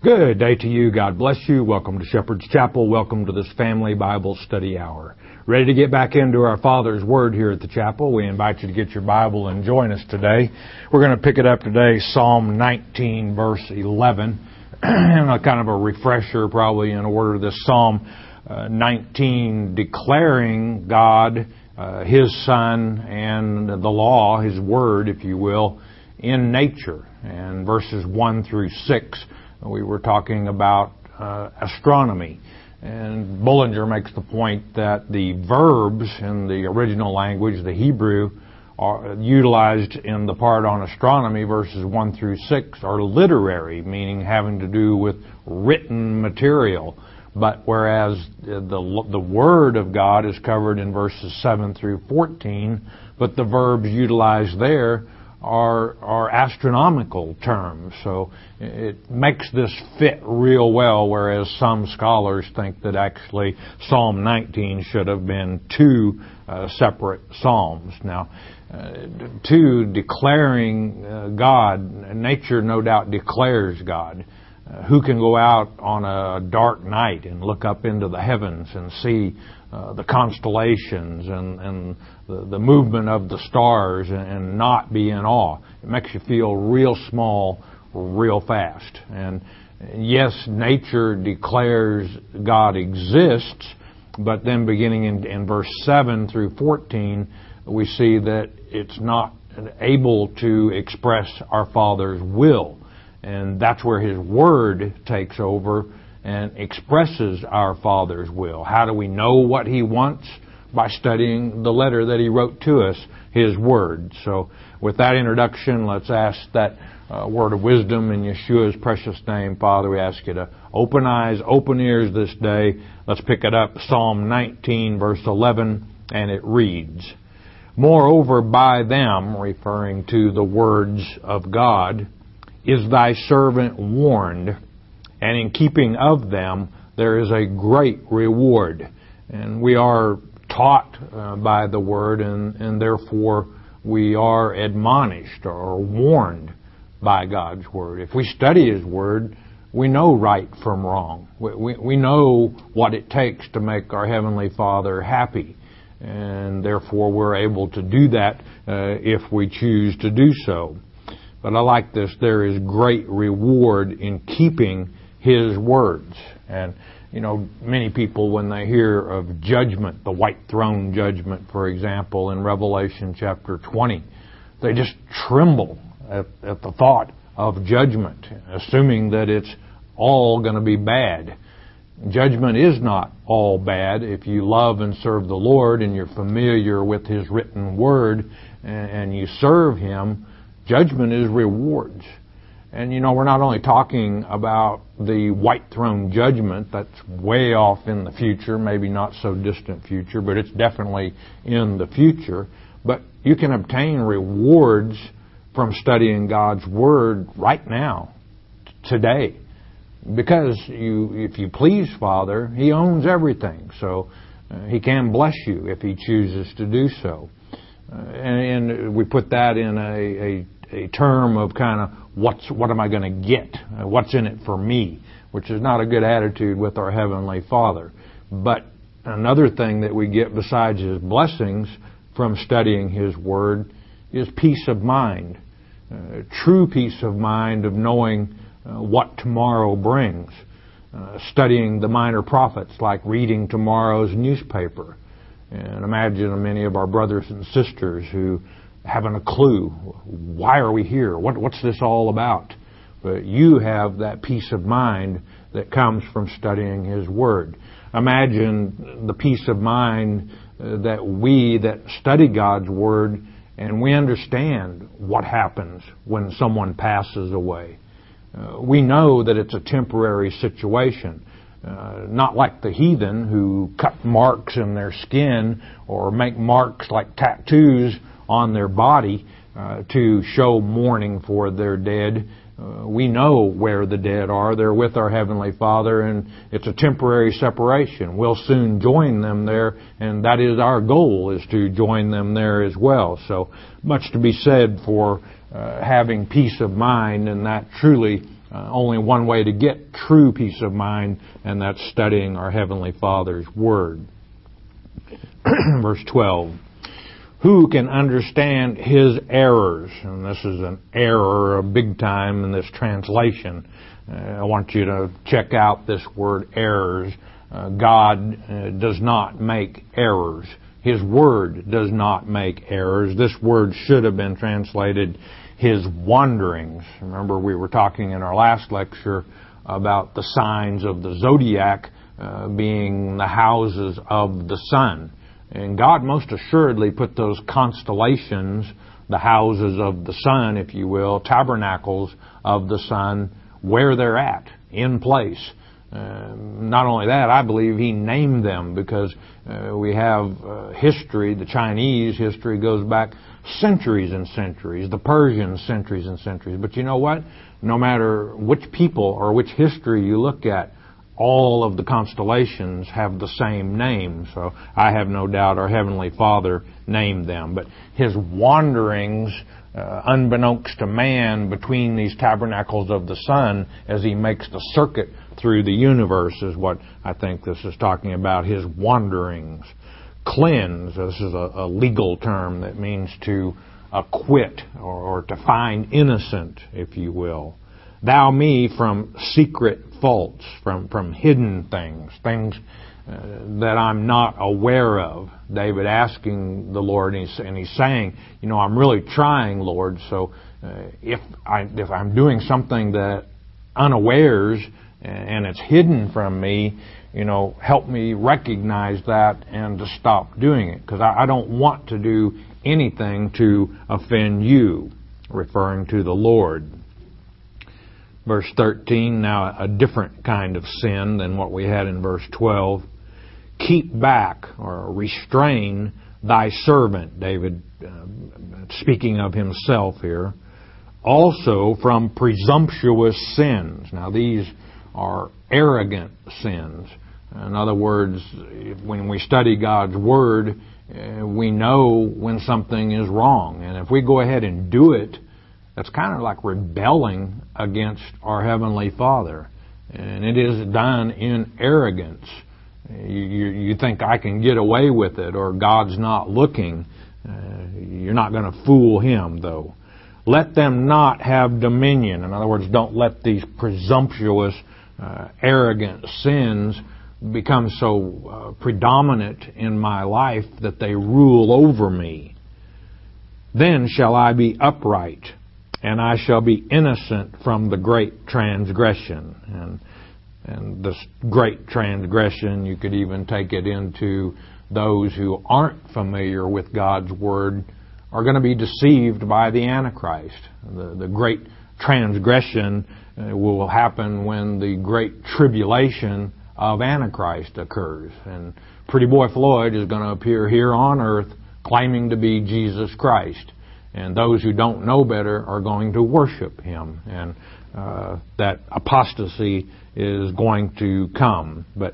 Good day to you. God bless you. Welcome to Shepherd's Chapel. Welcome to this family Bible study hour. Ready to get back into our Father's Word here at the chapel. We invite you to get your Bible and join us today. We're going to pick it up today, Psalm 19, verse 11. And a kind of a refresher probably in order. This Psalm 19 declaring God, His Son, and the law, His Word, if you will, in nature. And verses 1 through 6. We were talking about astronomy, and Bullinger makes the point that the verbs in the original language, the Hebrew, are utilized in the part on astronomy, verses 1 through 6, are literary, meaning having to do with written material. But whereas the Word of God is covered in verses 7 through 14, but the verbs utilized there are astronomical terms. So it makes this fit real well, whereas some scholars think that actually Psalm 19 should have been two separate psalms. Now, two, declaring God. Nature no doubt declares God. Who can go out on a dark night and look up into the heavens and see the constellations and the movement of the stars and not be in awe? It makes you feel real small real fast. And yes, nature declares God exists, but then beginning in verse 7 through 14, we see that it's not able to express our Father's will. And that's where His Word takes over and expresses our Father's will. How do we know what He wants? By studying the letter that He wrote to us, His Word. So with that introduction, let's ask that word of wisdom in Yeshua's precious name. Father, we ask you to open eyes, open ears this day. Let's pick it up, Psalm 19, verse 11, and it reads, "Moreover, by them," referring to the words of God, "is thy servant warned, and in keeping of them there is a great reward." And we are taught by the Word, and therefore we are admonished or warned by God's Word. If we study His Word, we know right from wrong. We know what it takes to make our Heavenly Father happy, and therefore we're able to do that if we choose to do so. But I like this. There is great reward in keeping His words. And, many people, when they hear of judgment, the white throne judgment, for example, in Revelation chapter 20, they just tremble at the thought of judgment, assuming that it's all going to be bad. Judgment is not all bad. If you love and serve the Lord and you're familiar with His written Word and you serve Him, judgment is rewards. And we're not only talking about the white throne judgment that's way off in the future, maybe not so distant future, but it's definitely in the future. But you can obtain rewards from studying God's Word right now, today. Because if you please Father, He owns everything. So He can bless you if He chooses to do so. And we put that in a term of kind of what am I going to get? What's in it for me? Which is not a good attitude with our Heavenly Father. But another thing that we get besides His blessings from studying His Word is peace of mind. True peace of mind of knowing what tomorrow brings. Studying the minor prophets, like reading tomorrow's newspaper. And imagine many of our brothers and sisters who haven't a clue. Why are we here? What's this all about? But you have that peace of mind that comes from studying His Word. Imagine the peace of mind that we that study God's Word and we understand what happens when someone passes away. We know that it's a temporary situation. Not like the heathen who cut marks in their skin or make marks like tattoos on their body to show mourning for their dead. We know where the dead are. They're with our Heavenly Father, and it's a temporary separation. We'll soon join them there, and that is our goal, is to join them there as well. So much to be said for having peace of mind, and that truly only one way to get true peace of mind, and that's studying our Heavenly Father's Word. Verse 12. Who can understand His errors? And this is an error big time in this translation. I want you to check out this word errors. God does not make errors. His Word does not make errors. This word should have been translated His wanderings. Remember, we were talking in our last lecture about the signs of the zodiac being the houses of the sun. And God most assuredly put those constellations, the houses of the sun, if you will, tabernacles of the sun, where they're at, in place. Not only that, I believe He named them because we have history, the Chinese history goes back centuries and centuries, the Persian centuries and centuries. But you know what? No matter which people or which history you look at, all of the constellations have the same name. So I have no doubt our Heavenly Father named them. But His wanderings, unbeknownst to man, between these tabernacles of the sun as He makes the circuit through the universe is what I think this is talking about, His wanderings. Cleanse, this is a legal term that means to acquit or to find innocent, if you will. Thou me from secret faults, from hidden things that I'm not aware of. David asking the Lord, and he's saying, I'm really trying, Lord, so if I'm doing something that unawares and it's hidden from me, help me recognize that and to stop doing it, because I don't want to do anything to offend you, referring to the Lord. Verse 13, now a different kind of sin than what we had in verse 12. Keep back or restrain thy servant, David speaking of himself here, also from presumptuous sins. Now these are arrogant sins. In other words, when we study God's Word, we know when something is wrong. And if we go ahead and do it, that's kind of like rebelling against our Heavenly Father. And it is done in arrogance. You think I can get away with it, or God's not looking. You're not going to fool Him, though. Let them not have dominion. In other words, don't let these presumptuous, arrogant sins become so predominant in my life that they rule over me. Then shall I be upright, and I shall be innocent from the great transgression. And this great transgression, you could even take it into those who aren't familiar with God's Word are going to be deceived by the Antichrist. The great transgression will happen when the great tribulation of Antichrist occurs. And Pretty Boy Floyd is going to appear here on earth claiming to be Jesus Christ. And those who don't know better are going to worship Him. And that apostasy is going to come. But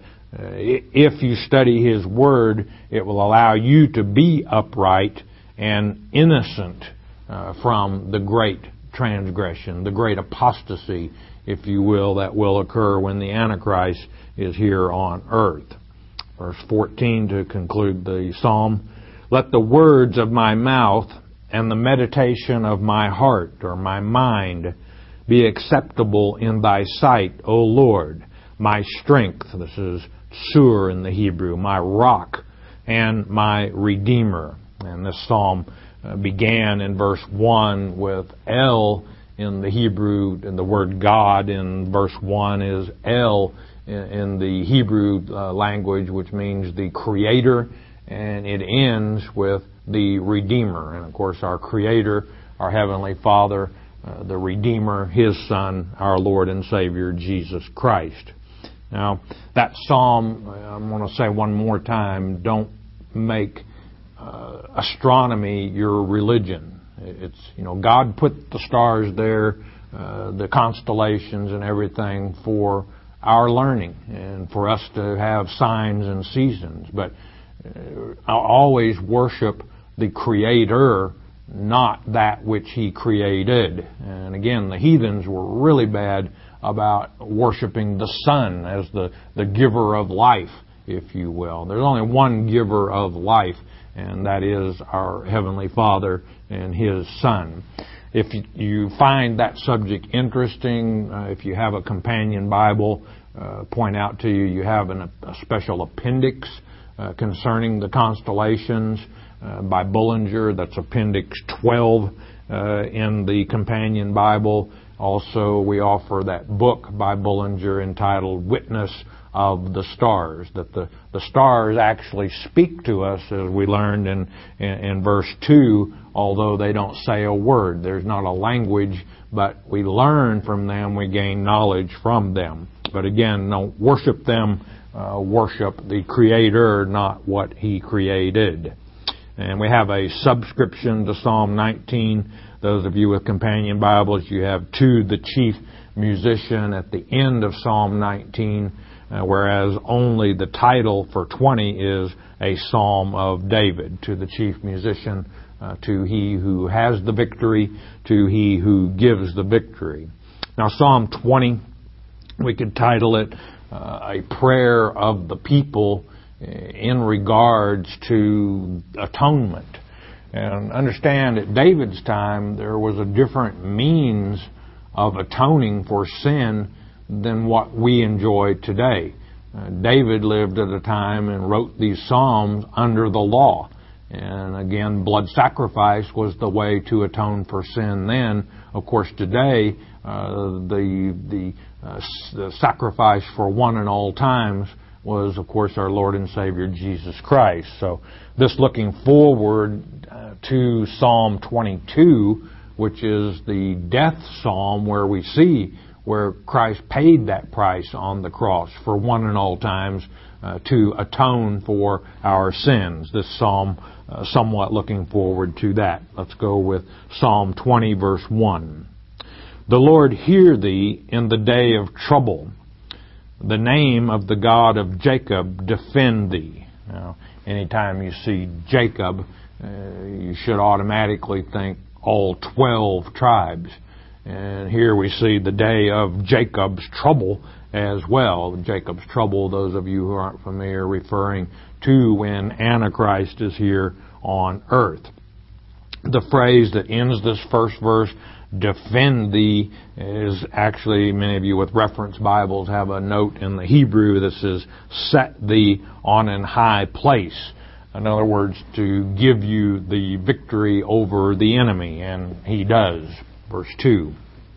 if you study His Word, it will allow you to be upright and innocent from the great transgression, the great apostasy, if you will, that will occur when the Antichrist is here on earth. Verse 14 to conclude the psalm. Let the words of my mouth and the meditation of my heart or my mind be acceptable in thy sight, O Lord, my strength. This is Sur in the Hebrew, my rock and my redeemer. And this psalm began in verse 1 with El in the Hebrew, and the word God in verse 1 is El in the Hebrew language, which means the Creator, and it ends with the Redeemer. And of course our Creator, our Heavenly Father, the Redeemer, His Son, our Lord and Savior, Jesus Christ. Now, that psalm, I'm going to say one more time, don't make astronomy your religion. It's, God put the stars there, the constellations and everything for our learning and for us to have signs and seasons. But I always worship the Creator, not that which He created. And again, the heathens were really bad about worshiping the Son as the giver of life, if you will. There's only one giver of life, and that is our Heavenly Father and His Son. If you find that subject interesting, if you have a companion Bible, point out to you, you have a special appendix concerning the constellations by Bullinger. That's Appendix 12 in the companion Bible. Also, we offer that book by Bullinger entitled Witness of the Stars, that the stars actually speak to us, as we learned in verse 2, although they don't say a word. There's not a language, but we learn from them, we gain knowledge from them. But again, don't worship them, worship the Creator, not what He created. And we have a subscription to Psalm 19. Those of you with companion Bibles, you have to the chief musician at the end of Psalm 19, whereas only the title for 20 is a Psalm of David. To the chief musician, to He who has the victory, to He who gives the victory. Now, Psalm 20, we could title it a prayer of the people in regards to atonement. And understand, at David's time, there was a different means of atoning for sin than what we enjoy today. David lived at a time and wrote these Psalms under the law. And again, blood sacrifice was the way to atone for sin then. Of course, today, the sacrifice for one and all times was, of course, our Lord and Savior Jesus Christ. So this looking forward to Psalm 22, which is the death psalm where we see where Christ paid that price on the cross for one and all times to atone for our sins. This psalm somewhat looking forward to that. Let's go with Psalm 20, verse 1. The Lord hear thee in the day of trouble. The name of the God of Jacob defend thee. Now, anytime you see Jacob, you should automatically think all 12 tribes. And here we see the day of Jacob's trouble as well. Jacob's trouble, those of you who aren't familiar, referring to when Antichrist is here on earth. The phrase that ends this first verse, defend thee, is actually, many of you with reference Bibles have a note in the Hebrew that says, set thee on an high place. In other words, to give you the victory over the enemy, and He does. Verse 2.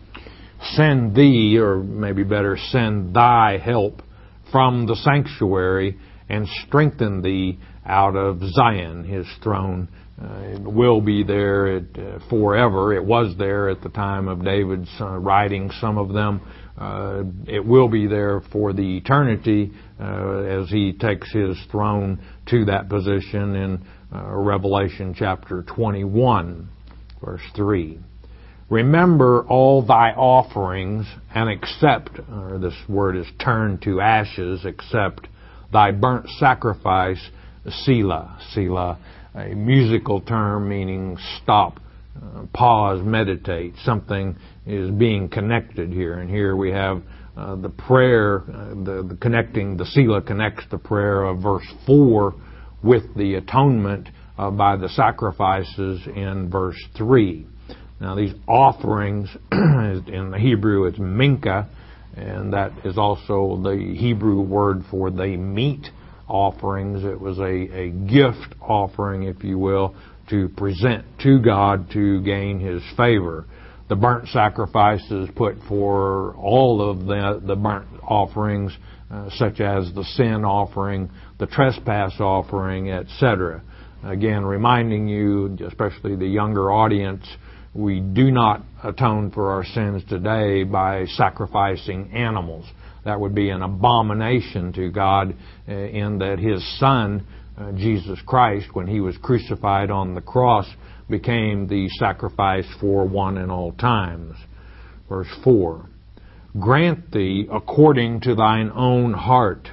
Send thee, or maybe better, send thy help from the sanctuary and strengthen thee out of Zion, His throne. It will be there forever. It was there at the time of David's writing some of them. It will be there for the eternity as He takes His throne to that position in Revelation chapter 21, verse 3. Remember all thy offerings and accept, or this word is turned to ashes, accept thy burnt sacrifice, Selah. Selah, a musical term meaning stop, pause, meditate. Something is being connected here. And here we have the prayer, the connecting, the Selah connects the prayer of verse 4 with the atonement by the sacrifices in verse 3. Now these offerings, in the Hebrew it's minka, and that is also the Hebrew word for the meat offerings. It was a gift offering, if you will, to present to God to gain His favor. The burnt sacrifices put for all of the burnt offerings, such as the sin offering, the trespass offering, etc. Again, reminding you, especially the younger audience, we do not atone for our sins today by sacrificing animals. That would be an abomination to God in that His Son, Jesus Christ, when He was crucified on the cross, became the sacrifice for one and all times. Verse 4. Grant thee according to thine own heart,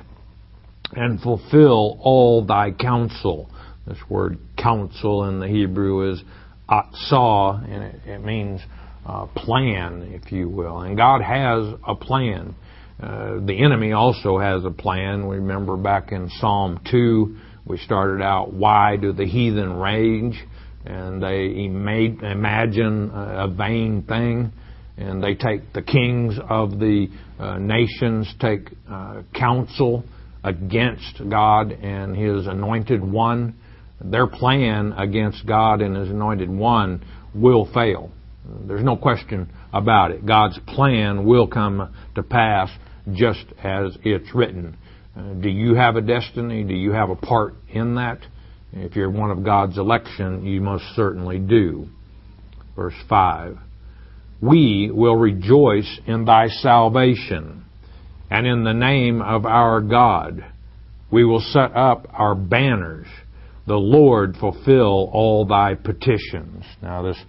and fulfill all thy counsel. This word counsel in the Hebrew is atzah, and it means plan, if you will. And God has a plan. The enemy also has a plan. We remember back in Psalm 2, we started out, why do the heathen rage? And they imagine a vain thing. And they take the kings of the nations, take counsel against God and His anointed one. Their plan against God and His anointed one will fail. There's no question about it. God's plan will come to pass just as it's written. Do you have a destiny? Do you have a part in that? If you're one of God's election, you most certainly do. Verse 5. We will rejoice in thy salvation, and in the name of our God we will set up our banners. The Lord fulfill all thy petitions. Now this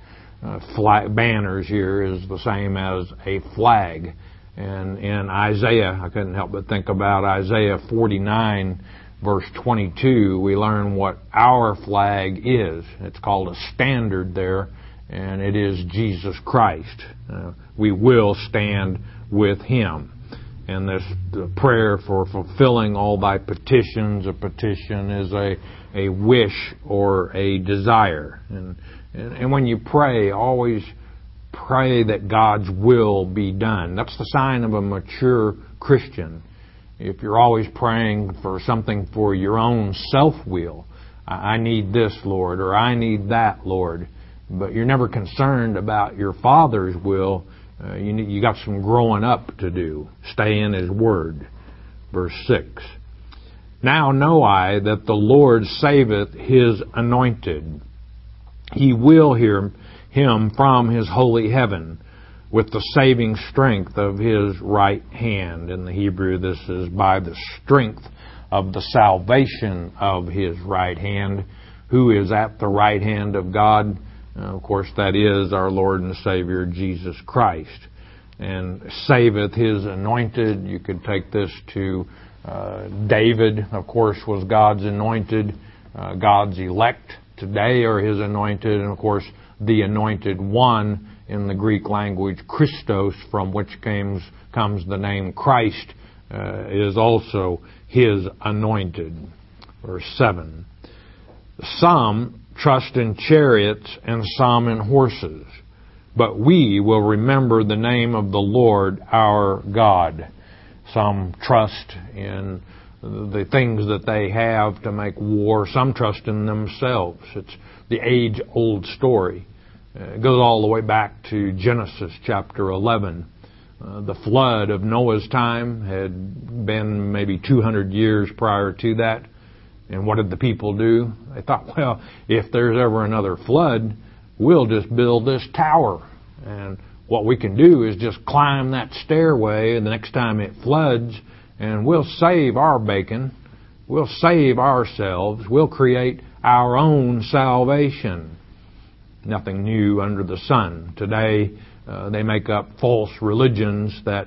banners here is the same as a flag. And in Isaiah, I couldn't help but think about Isaiah 49, verse 22, we learn what our flag is. It's called a standard there, and it is Jesus Christ. We will stand with Him. And this prayer for fulfilling all thy petitions, a petition is a wish or a desire. And when you pray, always pray that God's will be done. That's the sign of a mature Christian. If you're always praying for something for your own self-will, I need this, Lord, or I need that, Lord, but you're never concerned about your Father's will, you got some growing up to do. Stay in His Word. Verse 6. Now know I that the Lord saveth His anointed. He will hear Him from His holy heaven with the saving strength of His right hand. In the Hebrew, this is by the strength of the salvation of His right hand. Who is at the right hand of God? Of course, that is our Lord and Savior, Jesus Christ. And saveth His anointed. You could take this to David, of course, was God's anointed. God's elect today are His anointed. And, of course, the anointed one in the Greek language, Christos, from which comes the name Christ, is also His anointed. Verse 7. Some trust in chariots and some in horses, but we will remember the name of the Lord our God. Some trust in the things that they have to make war. Some trust in themselves. It's the age-old story. It goes all the way back to Genesis chapter 11. The flood of Noah's time had been maybe 200 years prior to that. And what did the people do? They thought, well, if there's ever another flood, we'll just build this tower. And what we can do is just climb that stairway and the next time it floods, and we'll save our bacon. We'll save ourselves. We'll create our own salvation. Nothing new under the sun. Today, they make up false religions that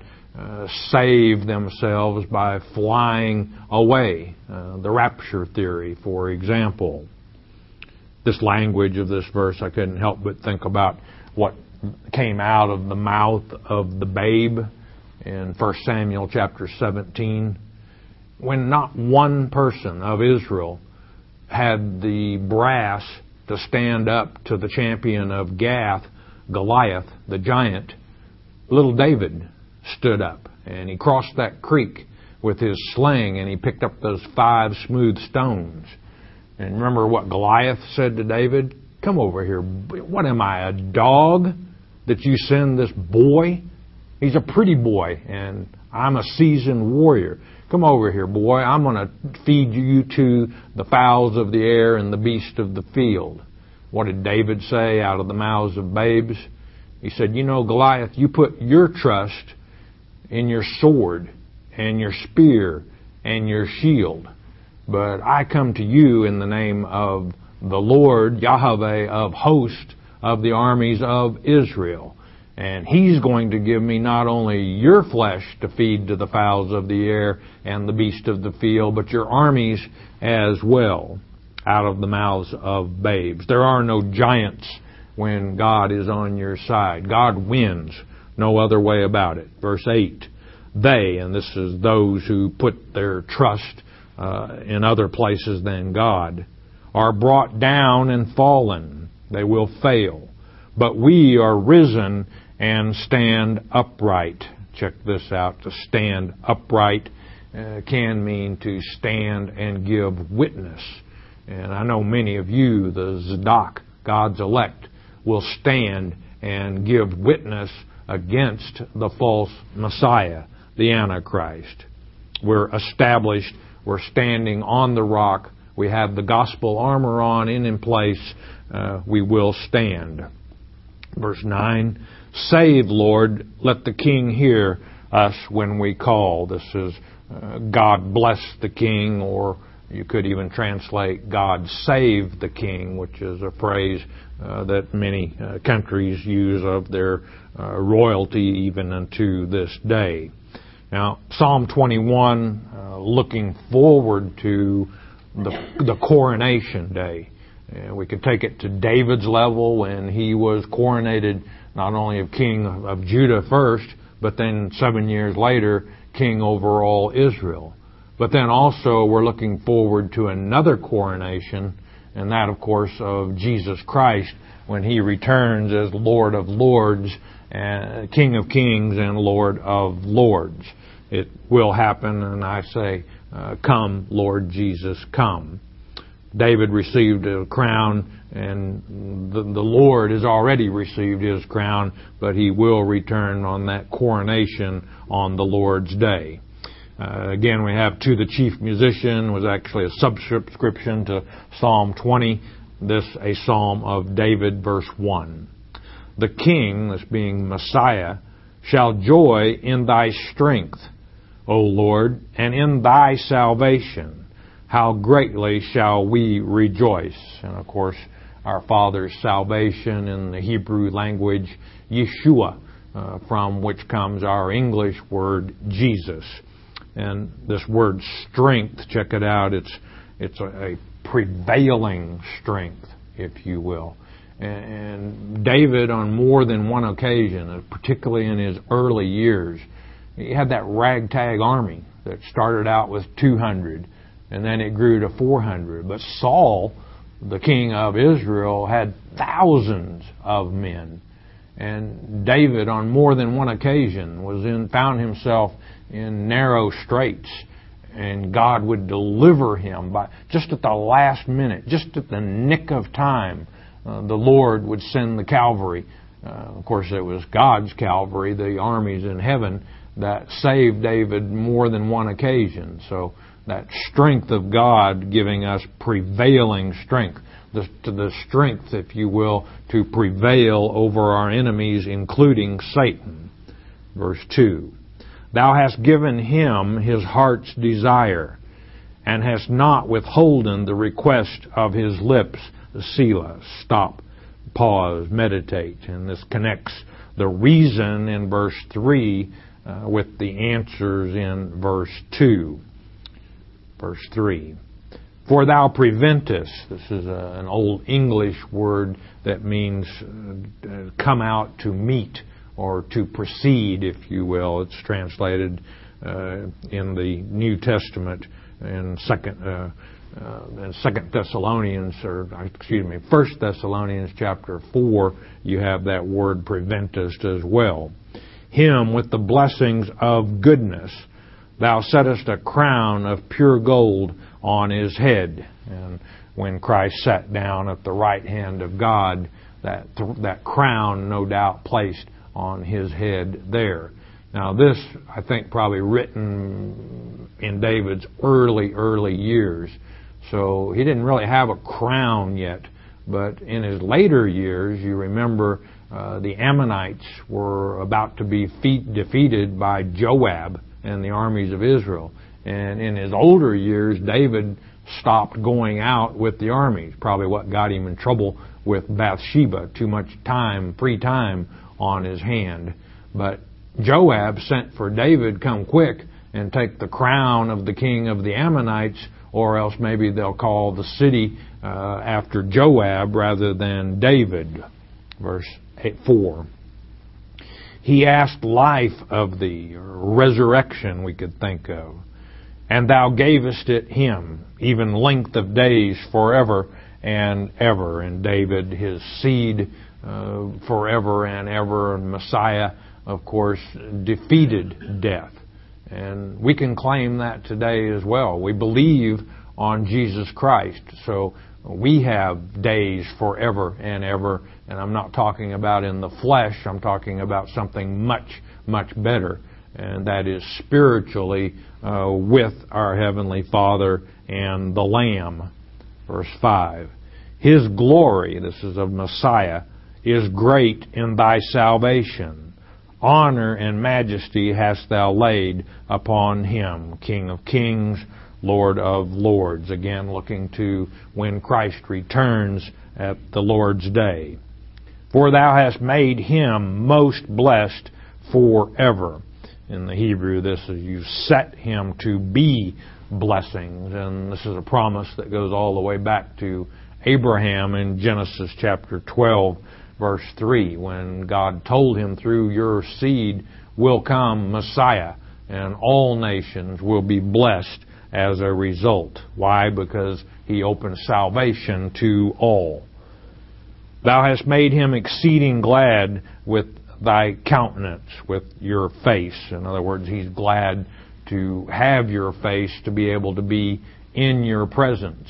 save themselves by flying away. The rapture theory, for example. This language of this verse, I couldn't help but think about what came out of the mouth of the babe in 1 Samuel chapter 17. When not one person of Israel had the brass to stand up to the champion of Gath, Goliath, the giant, little David stood up and he crossed that creek with his sling and he picked up those 5 smooth stones. And remember what Goliath said to David? Come over here. What am I, a dog that you send this boy? He's a pretty boy and I'm a seasoned warrior. Come over here, boy. I'm going to feed you to the fowls of the air and the beasts of the field. What did David say out of the mouths of babes? He said, you know, Goliath, you put your trust in your sword and your spear and your shield. But I come to you in the name of the Lord, Yahweh of hosts of the armies of Israel. And He's going to give me not only your flesh to feed to the fowls of the air and the beasts of the field, but your armies as well, out of the mouths of babes. There are no giants when God is on your side. God wins. No other way about it. Verse 8. They, and this is those who put their trust in other places than God, are brought down and fallen. They will fail. But we are risen and stand upright. Check this out. To stand upright can mean to stand and give witness. And I know many of you, the Zadok, God's elect, will stand and give witness against the false Messiah, the Antichrist. We're established. We're standing on the rock. We have the gospel armor on and in place. We will stand. Verse 9, Save, Lord, let the King hear us when we call. This is God bless the King, or you could even translate God save the King, which is a phrase that many countries use of their royalty even unto this day. Now, Psalm 21, looking forward to the coronation day. We could take it to David's level when he was coronated not only of king of Judah first, but then 7 years later, king over all Israel. But then also we're looking forward to another coronation, and that, of course, of Jesus Christ when he returns as Lord of Lords, and King of Kings and Lord of Lords. It will happen, and I say, come, Lord Jesus, come. David received a crown, and the Lord has already received his crown, but he will return on that coronation on the Lord's day. Again, we have To the Chief Musician was actually a subscription to Psalm 20. This a Psalm of David, verse 1. The King, this being Messiah, shall joy in thy strength, O Lord, and in thy salvation. How greatly shall we rejoice. And of course, our Father's salvation in the Hebrew language, Yeshua, from which comes our English word Jesus. And this word strength, check it out, it's a prevailing strength, if you will. And David, on more than one occasion, particularly in his early years, he had that ragtag army that started out with 200, and then it grew to 400. But Saul, the king of Israel, had thousands of men. And David, on more than one occasion, found himself in narrow straits, and God would deliver him by just at the last minute, just at the nick of time. The Lord would send the cavalry. Of course, it was God's cavalry, the armies in heaven, that saved David more than one occasion. So that strength of God giving us prevailing strength, the strength, if you will, to prevail over our enemies, including Satan. Verse 2, Thou hast given him his heart's desire, and hast not withholden the request of his lips. Selah. Stop, pause, meditate. And this connects the reason in verse 3 with the answers in verse 2. Verse 3. For thou preventest, this is an old English word that means come out to meet or to proceed, if you will. It's translated in the New Testament in Second Thessalonians, First Thessalonians chapter 4, you have that word preventest as well. Him with the blessings of goodness, thou settest a crown of pure gold on his head. And when Christ sat down at the right hand of God, that crown, no doubt, placed on his head there. Now this, I think, probably written in David's early years. So he didn't really have a crown yet. But in his later years, you remember the Ammonites were about to be defeated by Joab and the armies of Israel. And in his older years, David stopped going out with the armies. Probably what got him in trouble with Bathsheba. Too much time, free time on his hand. But Joab sent for David, come quick and take the crown of the king of the Ammonites, or else maybe they'll call the city after Joab rather than David. Verse 4. He asked life of thee, or resurrection we could think of. And thou gavest it him, even length of days forever and ever. And David, his seed, forever and ever. And Messiah, of course, defeated death. And we can claim that today as well. We believe on Jesus Christ. So we have days forever and ever. And I'm not talking about in the flesh. I'm talking about something much, much better. And that is spiritually with our Heavenly Father and the Lamb. Verse 5. His glory, this is of Messiah, is great in thy salvation. Honor and majesty hast thou laid upon him, King of kings, Lord of lords. Again, looking to when Christ returns at the Lord's day. For thou hast made him most blessed forever. In the Hebrew, this is you set him to be blessings. And this is a promise that goes all the way back to Abraham in Genesis chapter 12, verse 3, when God told him, through your seed will come Messiah, and all nations will be blessed as a result. Why? Because he opened salvation to all. Thou hast made him exceeding glad with thy countenance, with your face. In other words, he's glad to have your face, to be able to be in your presence.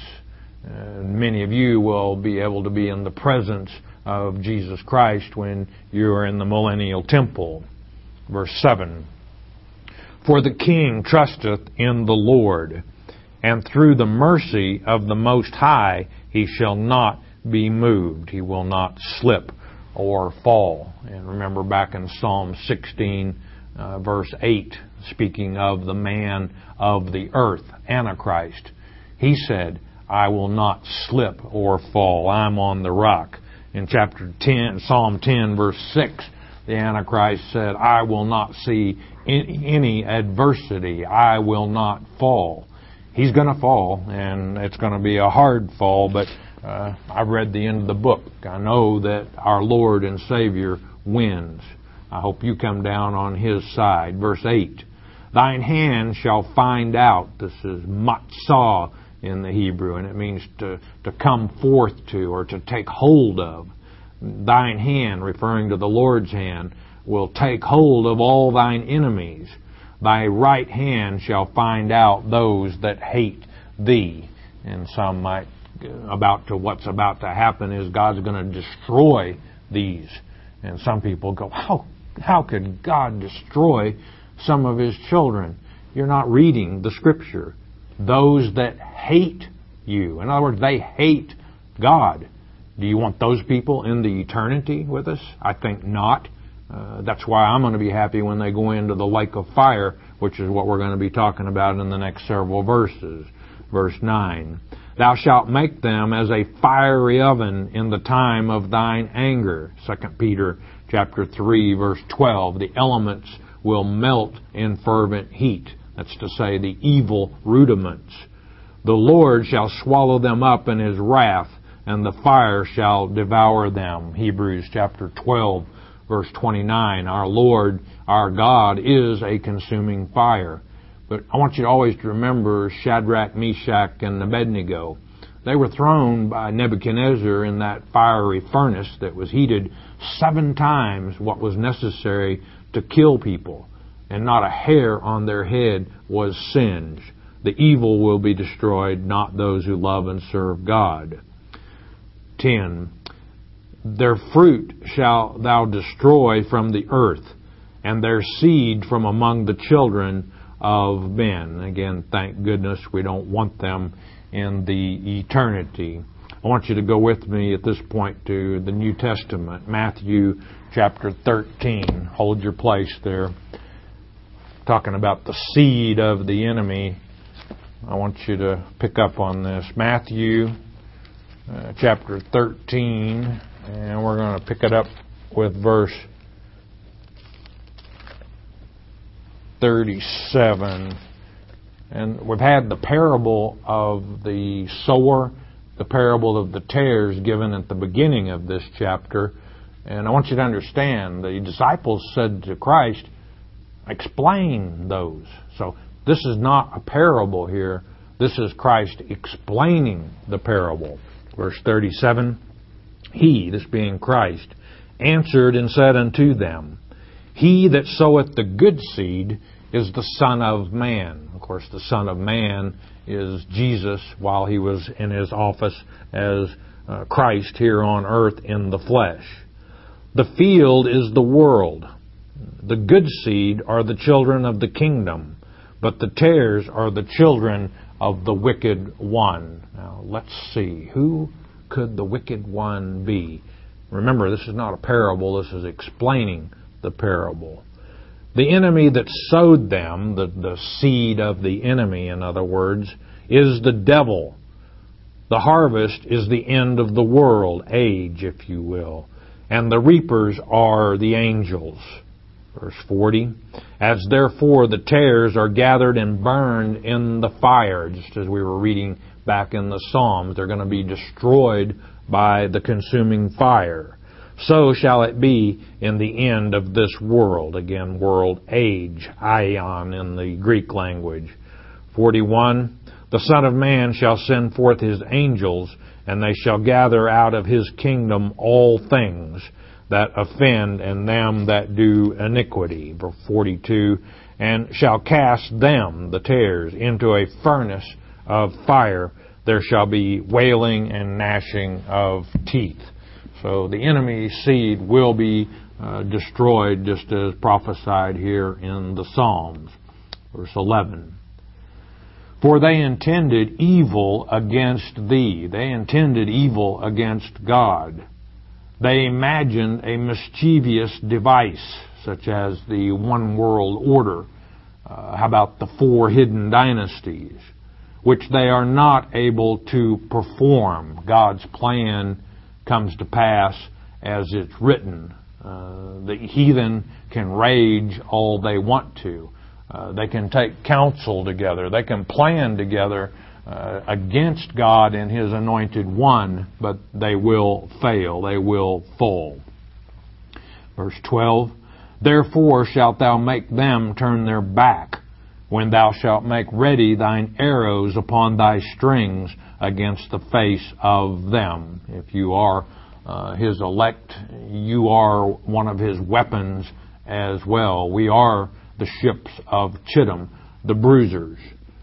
Many of you will be able to be in the presence of Jesus Christ when you are in the millennial temple. Verse 7. For the king trusteth in the Lord, and through the mercy of the Most High he shall not be moved. He will not slip or fall. And remember back in Psalm 16, verse 8, speaking of the man of the earth, Antichrist, he said, I will not slip or fall. I'm on the rock. In chapter 10, Psalm 10, verse 6, the Antichrist said, I will not see any adversity. I will not fall. He's going to fall, and it's going to be a hard fall, but I've read the end of the book. I know that our Lord and Savior wins. I hope you come down on His side. Verse 8, thine hand shall find out. This is matzah in the Hebrew, and it means to come forth to, or to take hold of. Thine hand, referring to the Lord's hand, will take hold of all thine enemies. Thy right hand shall find out those that hate thee. And some might, what's about to happen is God's going to destroy these. And some people go, how could God destroy some of His children? You're not reading the Scripture. Those that hate you. In other words, they hate God. Do you want those people in the eternity with us? I think not. That's why I'm going to be happy when they go into the lake of fire, which is what we're going to be talking about in the next several verses. Verse 9. Thou shalt make them as a fiery oven in the time of thine anger. 2 Peter chapter 3, verse 12. The elements will melt in fervent heat. That's to say, the evil rudiments. The Lord shall swallow them up in His wrath, and the fire shall devour them. Hebrews chapter 12, verse 29. Our Lord, our God, is a consuming fire. But I want you always to remember Shadrach, Meshach, and Abednego. They were thrown by Nebuchadnezzar in that fiery furnace that was heated 7 times what was necessary to kill people. And not a hair on their head was singed. The evil will be destroyed, not those who love and serve God. 10. Their fruit shalt thou destroy from the earth, and their seed from among the children of men. Again, thank goodness we don't want them in the eternity. I want you to go with me at this point to the New Testament, Matthew chapter 13. Hold your place there. Talking about the seed of the enemy. I want you to pick up on this. Matthew chapter 13, and we're going to pick it up with verse 37. And we've had the parable of the sower, the parable of the tares given at the beginning of this chapter. And I want you to understand, the disciples said to Christ, explain those. So this is not a parable here. This is Christ explaining the parable. Verse 37, He, this being Christ, answered and said unto them, He that soweth the good seed is the Son of Man. Of course, the Son of Man is Jesus while He was in His office as Christ here on earth in the flesh. The field is the world. The good seed are the children of the kingdom, but the tares are the children of the wicked one. Now, let's see. Who could the wicked one be? Remember, this is not a parable. This is explaining the parable. The enemy that sowed them, the seed of the enemy, in other words, is the devil. The harvest is the end of the world, age, if you will. And the reapers are the angels. Verse 40, As therefore the tares are gathered and burned in the fire, just as we were reading back in the Psalms, they're going to be destroyed by the consuming fire. So shall it be in the end of this world. Again, world, age, aion in the Greek language. 41, The Son of Man shall send forth His angels, and they shall gather out of His kingdom all things that offend and them that do iniquity. Verse 42, And shall cast them, the tares, into a furnace of fire. There shall be wailing and gnashing of teeth. So the enemy's seed will be destroyed, just as prophesied here in the Psalms. Verse 11. For they intended evil against thee. They intended evil against God. They imagined a mischievous device, such as the one world order. How about the 4 hidden dynasties, which they are not able to perform? God's plan comes to pass as it's written. The heathen can rage all they want to. They can take counsel together. They can plan together against God and His anointed one, but they will fail. They will fall. Verse 12, Therefore shalt thou make them turn their back, when thou shalt make ready thine arrows upon thy strings against the face of them. If you are His elect, you are one of His weapons as well. We are the ships of Chittim, the bruisers.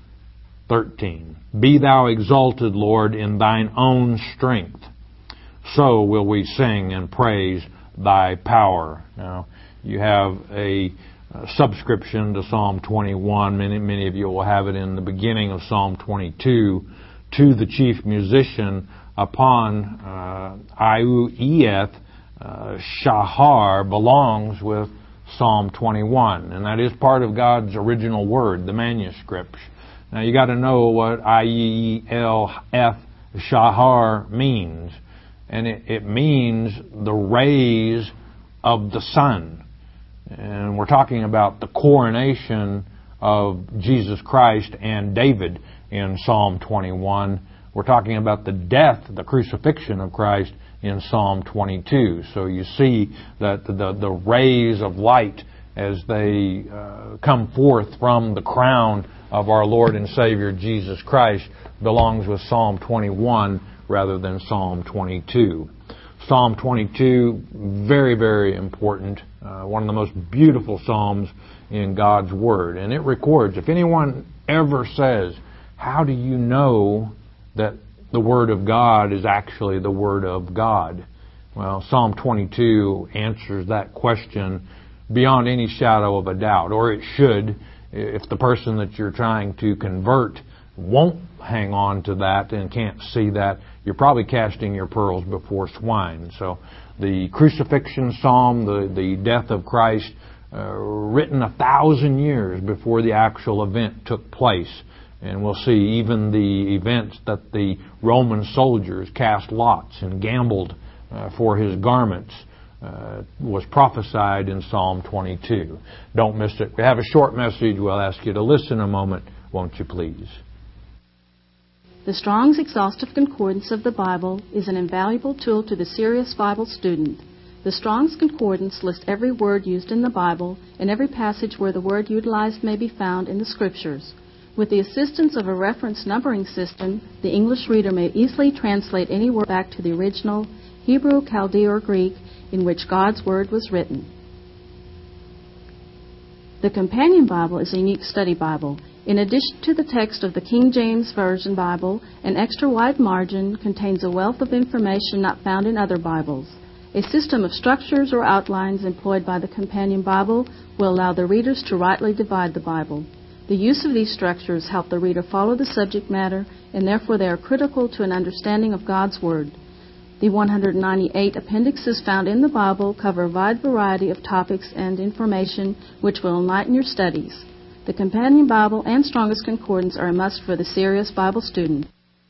13. Be thou exalted, Lord, in thine own strength. So will we sing and praise thy power. Now, you have a subscription to Psalm 21. Many of you will have it in the beginning of Psalm 22. To the chief musician upon Iueth Shahar belongs with Psalm 21. And that is part of God's original word, the manuscript. Now you got to know what Ielf Shahar means. And it means the rays of the sun. And we're talking about the coronation of Jesus Christ and David in Psalm 21. We're talking about the death, the crucifixion of Christ in Psalm 22. So you see that the rays of light as they come forth from the crown of our Lord and Savior Jesus Christ belongs with Psalm 21 rather than Psalm 22. Psalm 22, very, very important. One of the most beautiful psalms in God's Word. And it records, if anyone ever says, how do you know that the Word of God is actually the Word of God? Well, Psalm 22 answers that question beyond any shadow of a doubt. Or it should, if the person that you're trying to convert won't hang on to that and can't see that, you're probably casting your pearls before swine. So the crucifixion psalm, the death of Christ, written 1,000 years before the actual event took place. And we'll see even the events that the Roman soldiers cast lots and gambled for His garments was prophesied in Psalm 22. Don't miss it. We have a short message. We'll ask you to listen a moment, won't you please? The Strong's Exhaustive Concordance of the Bible is an invaluable tool to the serious Bible student. The Strong's Concordance lists every word used in the Bible and every passage where the word utilized may be found in the Scriptures. With the assistance of a reference numbering system, the English reader may easily translate any word back to the original Hebrew, Chaldee, or Greek in which God's Word was written. The Companion Bible is a unique study Bible. In addition to the text of the King James Version Bible, an extra wide margin contains a wealth of information not found in other Bibles. A system of structures or outlines employed by the Companion Bible will allow the readers to rightly divide the Bible. The use of these structures help the reader follow the subject matter, and therefore they are critical to an understanding of God's Word. The 198 appendixes found in the Bible cover a wide variety of topics and information which will enlighten your studies. The Companion Bible and Strong's Concordance are a must for the serious Bible student.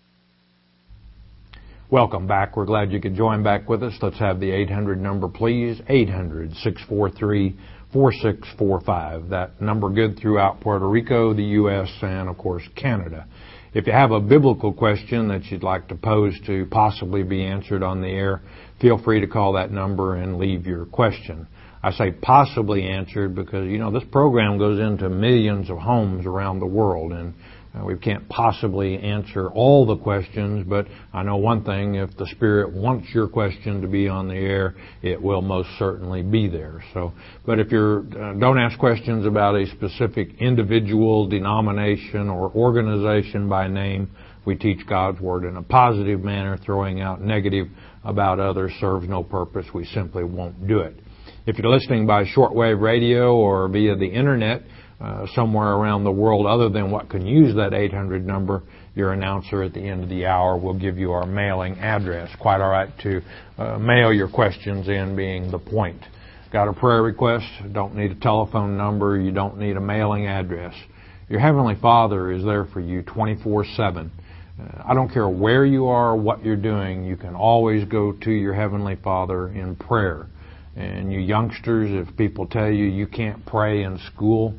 Welcome back. We're glad you could join back with us. Let's have the 800 number, please. 800-643-4645. That number good throughout Puerto Rico, the U.S., and, of course, Canada. If you have a biblical question that you'd like to pose to possibly be answered on the air, feel free to call that number and leave your question. I say possibly answered because, this program goes into millions of homes around the world, and we can't possibly answer all the questions, but I know one thing: if the Spirit wants your question to be on the air, it will most certainly be there. But if you don't ask questions about a specific individual, denomination, or organization by name. We teach God's Word in a positive manner. Throwing out negative about others serves no purpose. We simply won't do it. If you're listening by shortwave radio or via the Internet, somewhere around the world other than what can use that 800 number, your announcer at the end of the hour will give you our mailing address. Quite all right to mail your questions in, being the point. Got a prayer request? Don't need a telephone number. You don't need a mailing address. Your Heavenly Father is there for you 24/7. I don't care where you are, what you're doing, you can always go to your Heavenly Father in prayer. And you youngsters, if people tell you you can't pray in school,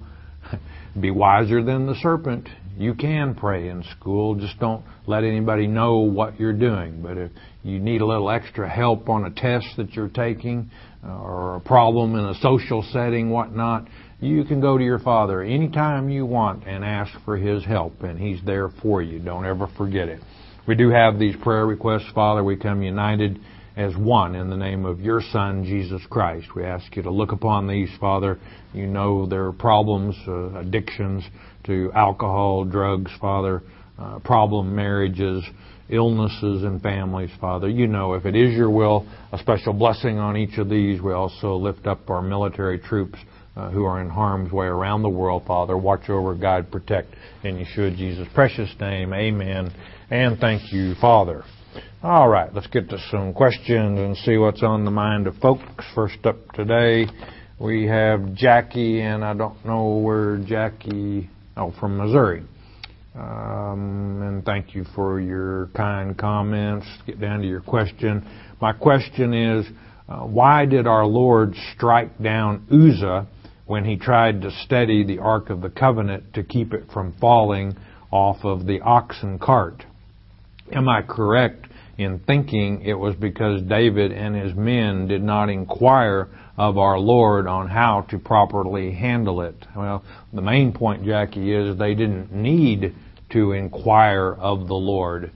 be wiser than the serpent. You can pray in school. Just don't let anybody know what you're doing. But if you need a little extra help on a test that you're taking or a problem in a social setting, whatnot, you can go to your Father anytime you want and ask for His help, and He's there for you. Don't ever forget it. We do have these prayer requests, Father. We come united as one in the name of your Son, Jesus Christ. We ask you to look upon these, Father. You know their problems, addictions to alcohol, drugs, Father, problem marriages, illnesses in families, Father. You know, if it is your will, a special blessing on each of these. We also lift up our military troops who are in harm's way around the world, Father. Watch over, guide, protect, in Yeshua Jesus' precious name. Amen. And thank you, Father. All right, let's get to some questions and see what's on the mind of folks. First up today, we have Jackie, and I don't know where Jackie, from Missouri. And thank you for your kind comments. Get down to your question. My question is, why did our Lord strike down Uzzah when he tried to steady the Ark of the Covenant to keep it from falling off of the oxen cart? Am I correct in thinking it was because David and his men did not inquire of our Lord on how to properly handle it? Well, the main point, Jackie, is they didn't need to inquire of the Lord.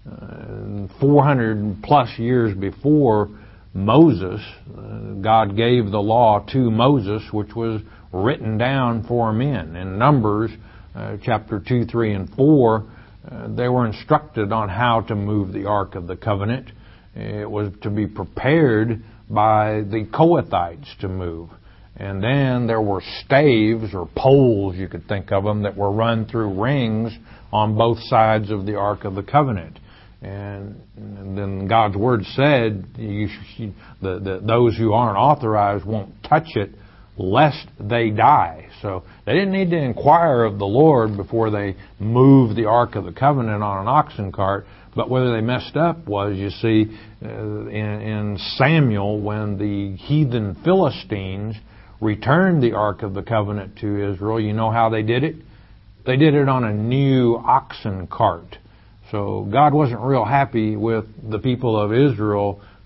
400 plus years before Moses, God gave the law to Moses, which was written down for men. In Numbers, chapter 2, 3, and 4, they were instructed on how to move the Ark of the Covenant. It was to be prepared by the Kohathites to move. And then there were staves or poles, you could think of them, that were run through rings on both sides of the Ark of the Covenant. And then God's Word said those who aren't authorized won't touch it lest they die. So they didn't need to inquire of the Lord before they moved the Ark of the Covenant on an oxen cart. But whether they messed up was, you see, in Samuel, when the heathen Philistines returned the Ark of the Covenant to Israel, you know how they did it? They did it on a new oxen cart. So God wasn't real happy with the people of Israel who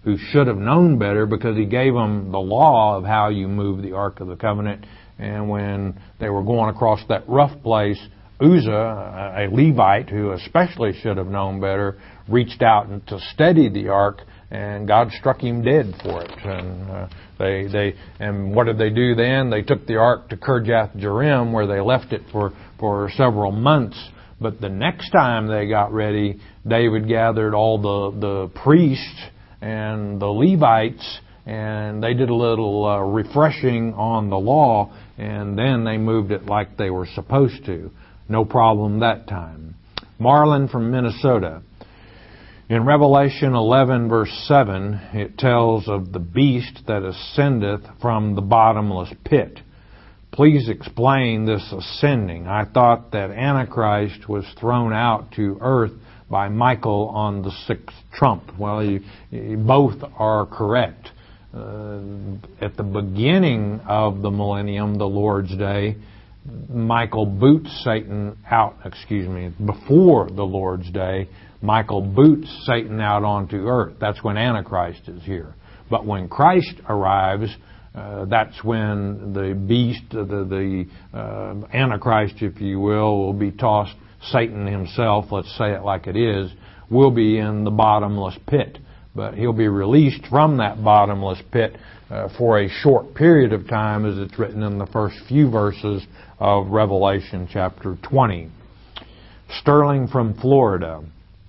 who should have known better, because he gave them the law of how you move the Ark of the Covenant. And when they were going across that rough place, Uzzah, a Levite who especially should have known better, reached out and to steady the Ark, and God struck him dead for it. And and what did they do then? They took the Ark to Kirjath Jearim, where they left it for several months. But the next time they got ready, David gathered all the priests and the Levites, and they did a little refreshing on the law, and then they moved it like they were supposed to. No problem that time. Marlon from Minnesota. In Revelation 11, verse 7, it tells of the beast that ascendeth from the bottomless pit. Please explain this ascending. I thought that Antichrist was thrown out to earth by Michael on the sixth trump. Well, you both are correct. At the beginning of the millennium, the Lord's day, Michael boots Satan out, before the Lord's day, Michael boots Satan out onto earth. That's when Antichrist is here. But when Christ arrives, that's when the beast, the Antichrist, if you will be tossed. Satan himself, let's say it like it is, will be in the bottomless pit. But he'll be released from that bottomless pit for a short period of time, as it's written in the first few verses of Revelation chapter 20. Sterling from Florida.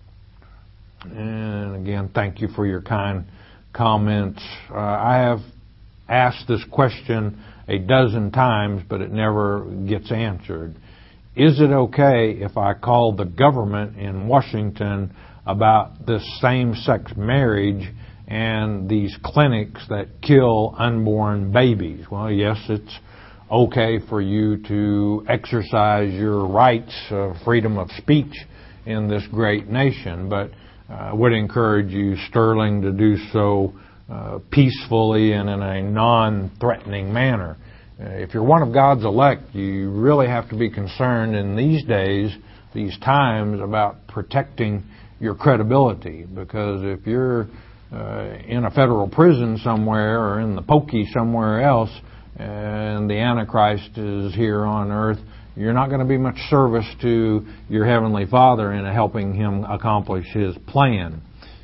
And again, thank you for your kind comments. I have asked this question a dozen times, but it never gets answered. Is it okay if I call the government in Washington about this same-sex marriage and these clinics that kill unborn babies? Well, yes, it's okay for you to exercise your rights of freedom of speech in this great nation, but I would encourage you, Sterling, to do so peacefully and in a non-threatening manner. If you're one of God's elect, you really have to be concerned in these days, these times, about protecting your credibility. Because if you're in a federal prison somewhere or in the pokey somewhere else and the Antichrist is here on earth, you're not going to be much service to your Heavenly Father in helping Him accomplish His plan.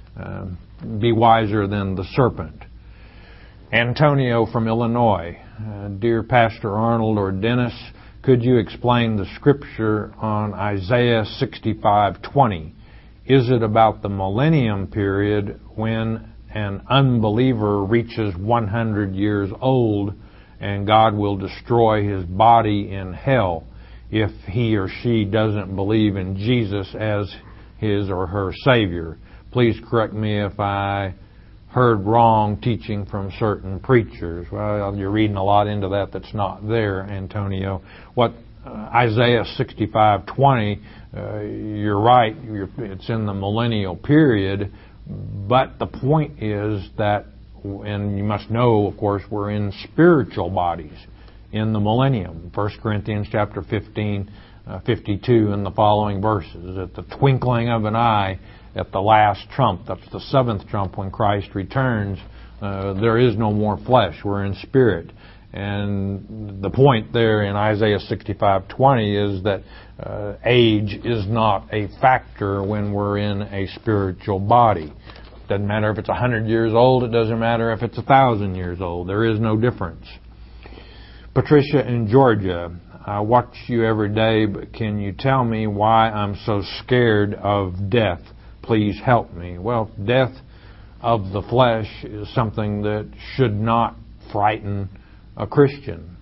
Be wiser than the serpent. Antonio from Illinois. Dear Pastor Arnold or Dennis, could you explain the scripture on Isaiah 65:20? Is it about the millennium period when an unbeliever reaches 100 years old and God will destroy his body in hell if he or she doesn't believe in Jesus as his or her Savior? Please correct me if I heard wrong teaching from certain preachers. Well, you're reading a lot into that that's not there, Antonio. What Isaiah 65:20, you're right, it's in the millennial period, but the point is that, and you must know, of course, we're in spiritual bodies in the millennium. 1 Corinthians chapter 15, 52 and the following verses. At the twinkling of an eye, at the last trump, that's the seventh trump when Christ returns, there is no more flesh. We're in spirit. And the point there in Isaiah 65:20 is that age is not a factor when we're in a spiritual body. Doesn't matter if it's 100 years old. It doesn't matter if it's 1,000 years old. There is no difference. Patricia in Georgia. I watch you every day, but can you tell me why I'm so scared of death? Please help me. Well, death of the flesh is something that should not frighten a Christian.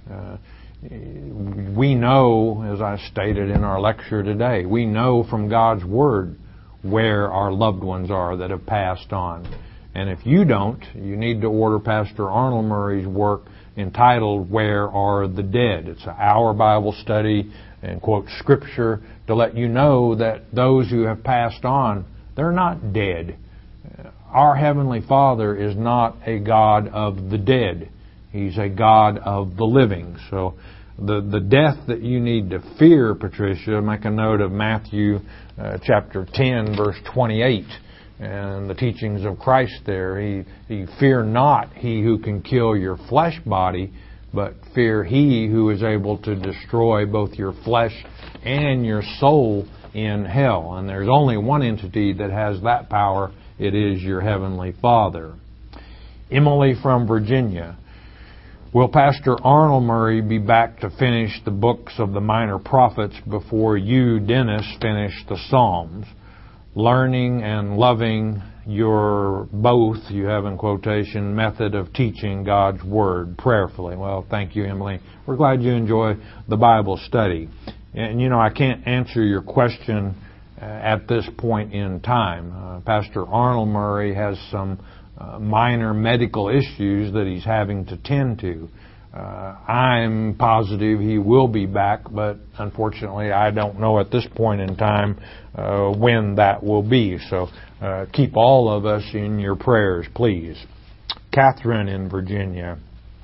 We know, as I stated in our lecture today, we know from God's Word where our loved ones are that have passed on. And if you don't, you need to order Pastor Arnold Murray's work entitled, Where Are the Dead? It's an hour Bible study and quote Scripture to let you know that those who have passed on, they're not dead. Our Heavenly Father is not a God of the dead. He's a God of the living. So the death that you need to fear, Patricia, make a note of Matthew chapter 10, verse 28. and the teachings of Christ there. He fear not he who can kill your flesh body, but fear he who is able to destroy both your flesh and your soul in hell. And there's only one entity that has that power. It is your Heavenly Father. Emily from Virginia. Will Pastor Arnold Murray be back to finish the books of the minor prophets before you, Dennis, finish the Psalms? Learning and loving your both, you have in quotation, method of teaching God's Word prayerfully. Well, thank you, Emily. We're glad you enjoy the Bible study. And, I can't answer your question at this point in time. Pastor Arnold Murray has some minor medical issues that he's having to tend to. I'm positive he will be back, but unfortunately I don't know at this point in time when that will be. So keep all of us in your prayers, please. Catherine in Virginia.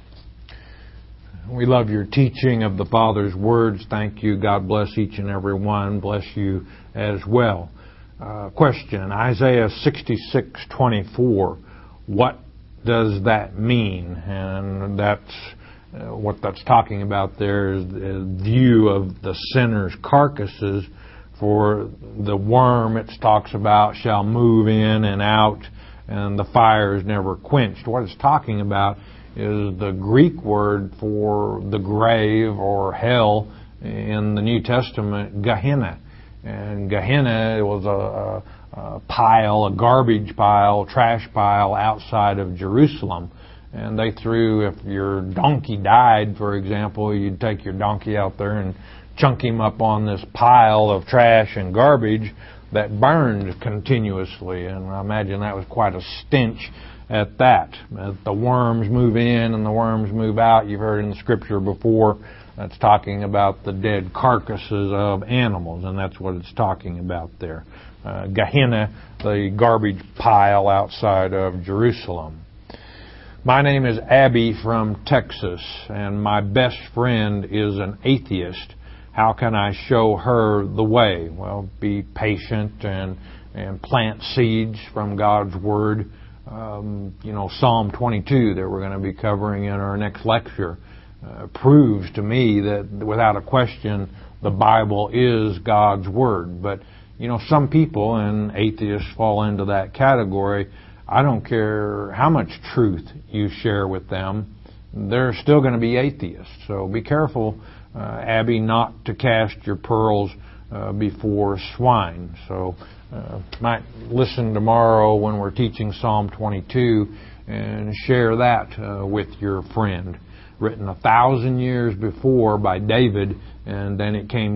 We love your teaching of the Father's words. Thank you. God bless each and every one. Bless you as well. Question, Isaiah 66:24. What does that mean? And that's what that's talking about there is the view of the sinner's carcasses. For the worm, it talks about, shall move in and out, and the fire is never quenched. What it's talking about is the Greek word for the grave or hell in the New Testament, Gehenna. And Gehenna was a pile, a garbage pile, trash pile outside of Jerusalem. And they threw, if your donkey died, for example, you'd take your donkey out there and chunk him up on this pile of trash and garbage that burned continuously. And I imagine that was quite a stench at that. The worms move in and the worms move out. You've heard in the Scripture before, that's talking about the dead carcasses of animals, and that's what it's talking about there. Gehenna, the garbage pile outside of Jerusalem. My name is Abby from Texas, and my best friend is an atheist. How can I show her the way? Well, be patient and plant seeds from God's Word. Psalm 22 that we're going to be covering in our next lecture proves to me that without a question the Bible is God's Word. But some people, and atheists fall into that category, I don't care how much truth you share with them, they're still going to be atheists. So be careful, Abby, not to cast your pearls before swine. So might listen tomorrow when we're teaching Psalm 22 and share that with your friend. Written 1,000 years before by David, and then it came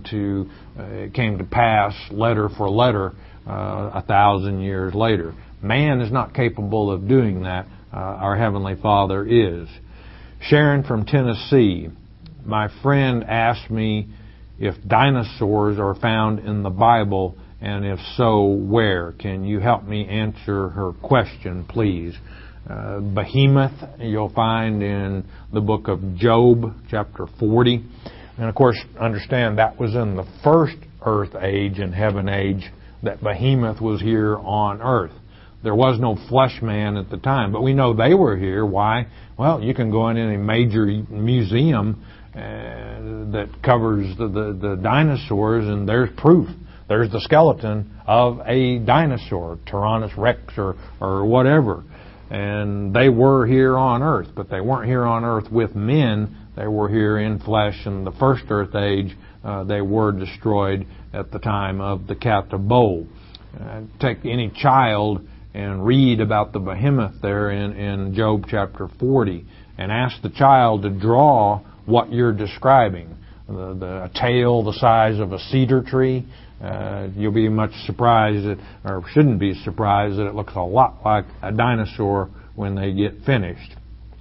to pass letter for letter 1,000 years later. Man is not capable of doing that. Our Heavenly Father is. Sharon from Tennessee. My friend asked me if dinosaurs are found in the Bible, and if so, where? Can you help me answer her question, please? Behemoth, you'll find in the book of Job, chapter 40. And of course, understand that was in the first earth age and heaven age that Behemoth was here on earth. There was no flesh man at the time, but we know they were here. Why? Well, you can go in any major museum that covers the dinosaurs, and there's proof. There's the skeleton of a dinosaur, Tyrannosaurus Rex or whatever. And they were here on earth, but they weren't here on earth with men. They were here in flesh. In the first earth age, they were destroyed at the time of the Cat of Bowl. Take any child and read about the behemoth there in Job chapter 40 and ask the child to draw what you're describing. A tail the size of a cedar tree. You'll be much surprised, or shouldn't be surprised, that it looks a lot like a dinosaur when they get finished.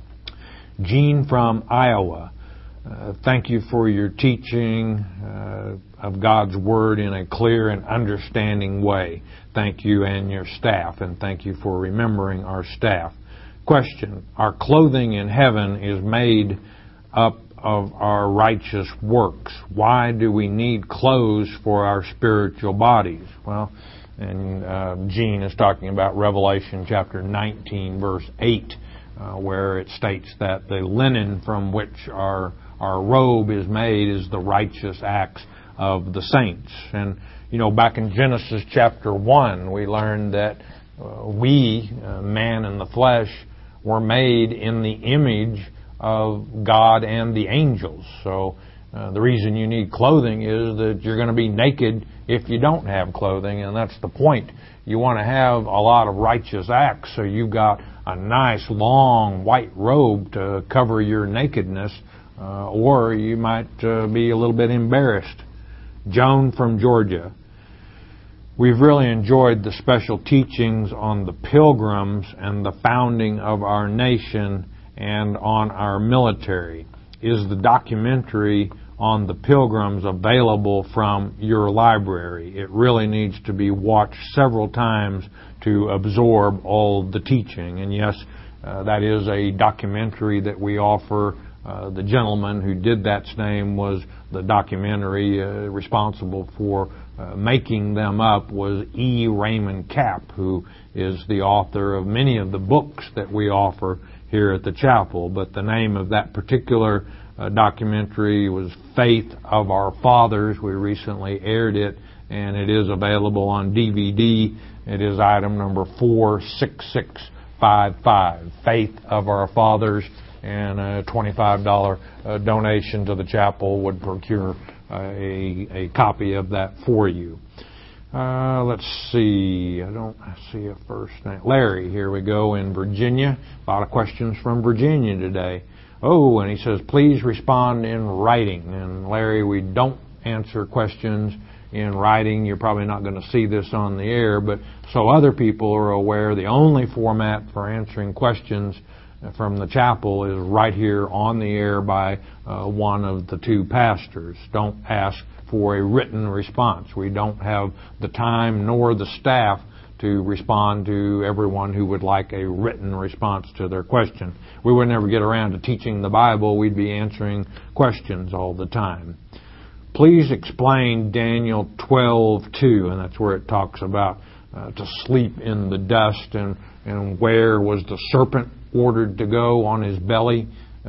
Jean from Iowa. Thank you for your teaching of God's Word in a clear and understanding way. Thank you and your staff, and thank you for remembering our staff. Question. Our clothing in heaven is made up of our righteous works. Why do we need clothes for our spiritual bodies? Well, And Gene is talking about Revelation chapter 19, verse 8, where it states that the linen from which our robe is made is the righteous acts of the saints. And, back in Genesis chapter 1, we learned that we, man in the flesh, were made in the image of God and the angels. So the reason you need clothing is that you're going to be naked if you don't have clothing, and that's the point. You want to have a lot of righteous acts, so you've got a nice long white robe to cover your nakedness, or you might be a little bit embarrassed. Joan from Georgia. We've really enjoyed the special teachings on the Pilgrims and the founding of our nation and on our military. Is the documentary on the Pilgrims available from your library? It really needs to be watched several times to absorb all the teaching. And yes, that is a documentary that we offer. The gentleman who did that's name was the documentary responsible for making them up was E. Raymond Capp, who is the author of many of the books that we offer here at the chapel. But the name of that particular documentary was Faith of Our Fathers. We recently aired it, and it is available on DVD. It is item number 46655, Faith of Our Fathers, and a $25 donation to the chapel would procure a copy of that for you. Let's see. I don't see a first name. Larry, here we go, in Virginia. A lot of questions from Virginia today. Oh, and he says, please respond in writing. And Larry, we don't answer questions in writing. You're probably not going to see this on the air, but so other people are aware, the only format for answering questions from the chapel is right here on the air by one of the two pastors. Don't ask for a written response. We don't have the time nor the staff to respond to everyone who would like a written response to their question. We would never get around to teaching the Bible. We'd be answering questions all the time. Please explain Daniel 12:2, and that's where it talks about to sleep in the dust, and where was the serpent ordered to go on his belly?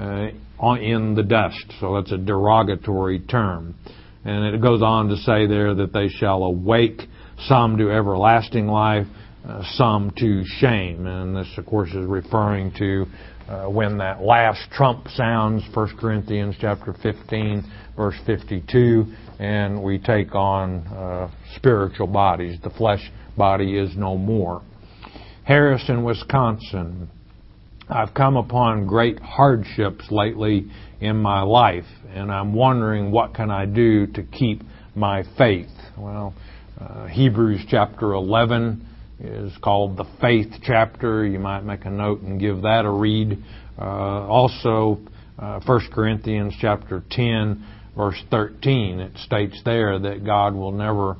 In the dust. So that's a derogatory term. And it goes on to say there that they shall awake, some to everlasting life, some to shame. And this, of course, is referring to when that last trump sounds, 1 Corinthians chapter 15, verse 52, and we take on spiritual bodies. The flesh body is no more. Harrison, Wisconsin. I've come upon great hardships lately in my life, and I'm wondering what can I do to keep my faith. Well, Hebrews chapter 11 is called the faith chapter. You might make a note and give that a read. Also, 1 Corinthians chapter 10, verse 13, it states there that God will never,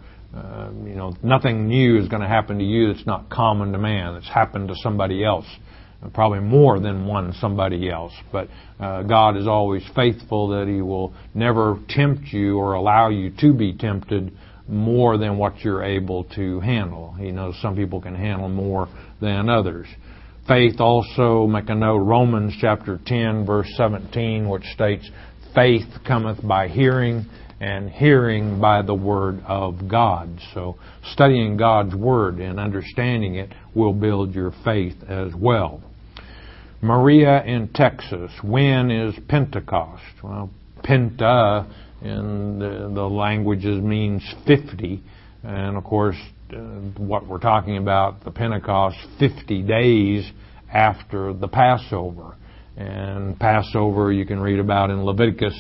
nothing new is going to happen to you that's not common to man. It's happened to somebody else. Probably more than one somebody else. But God is always faithful that He will never tempt you or allow you to be tempted more than what you're able to handle. He knows some people can handle more than others. Faith also, make a note, Romans chapter 10, verse 17, which states, faith cometh by hearing, and hearing by the Word of God. So studying God's Word and understanding it will build your faith as well. Maria in Texas. When is Pentecost? Well, Penta in the languages means 50. And of course, what we're talking about, the Pentecost, 50 days after the Passover. And Passover you can read about in Leviticus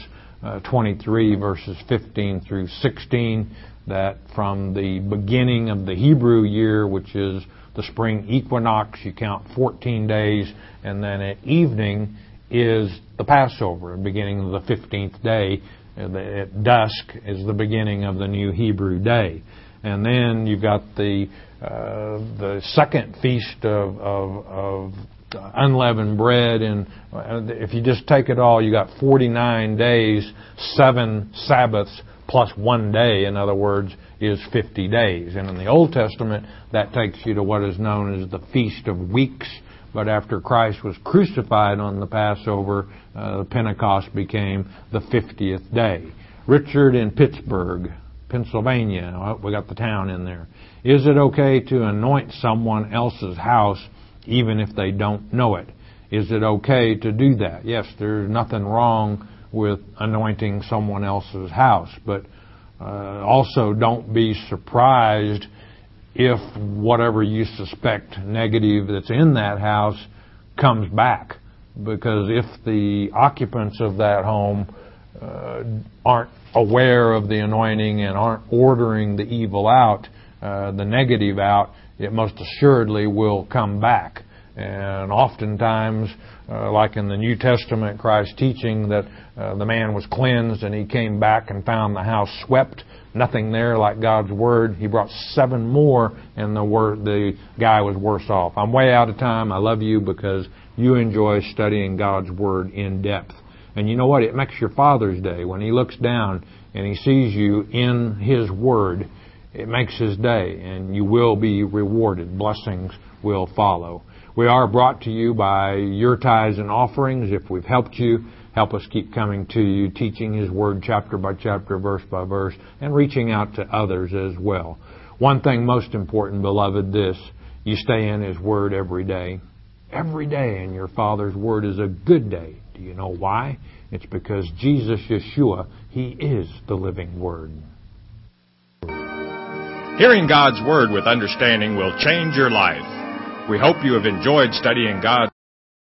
23 verses 15 through 16, that from the beginning of the Hebrew year, which is the spring equinox, you count 14 days, and then at evening is the Passover, beginning of the 15th day. At dusk is the beginning of the new Hebrew day. And then you've got the second feast of unleavened bread, and if you just take it all, you got 49 days, 7 Sabbaths, plus 1 day, in other words, is 50 days. And in the Old Testament, that takes you to what is known as the Feast of Weeks. But after Christ was crucified on the Passover, Pentecost became the 50th day. Richard in Pittsburgh, Pennsylvania, oh, we got the town in there. Is it okay to anoint someone else's house even if they don't know it? Is it okay to do that? Yes, there's nothing wrong with anointing someone else's house, but also don't be surprised if whatever you suspect negative that's in that house comes back. Because if the occupants of that home aren't aware of the anointing and aren't ordering the evil out, the negative out, it most assuredly will come back. And oftentimes, like in the New Testament, Christ's teaching that the man was cleansed and he came back and found the house swept, nothing there like God's Word. He brought 7 more and the guy was worse off. I'm way out of time. I love you because you enjoy studying God's Word in depth. And you know what? It makes your Father's Day. When He looks down and He sees you in His Word, it makes His day, and you will be rewarded. Blessings will follow. We are brought to you by your tithes and offerings. If we've helped you, help us keep coming to you, teaching His Word chapter by chapter, verse by verse, and reaching out to others as well. One thing most important, beloved, this: you stay in His Word every day. Every day in your Father's Word is a good day. Do you know why? It's because Jesus, Yeshua, He is the living Word. Hearing God's Word with understanding will change your life. We hope you have enjoyed studying God's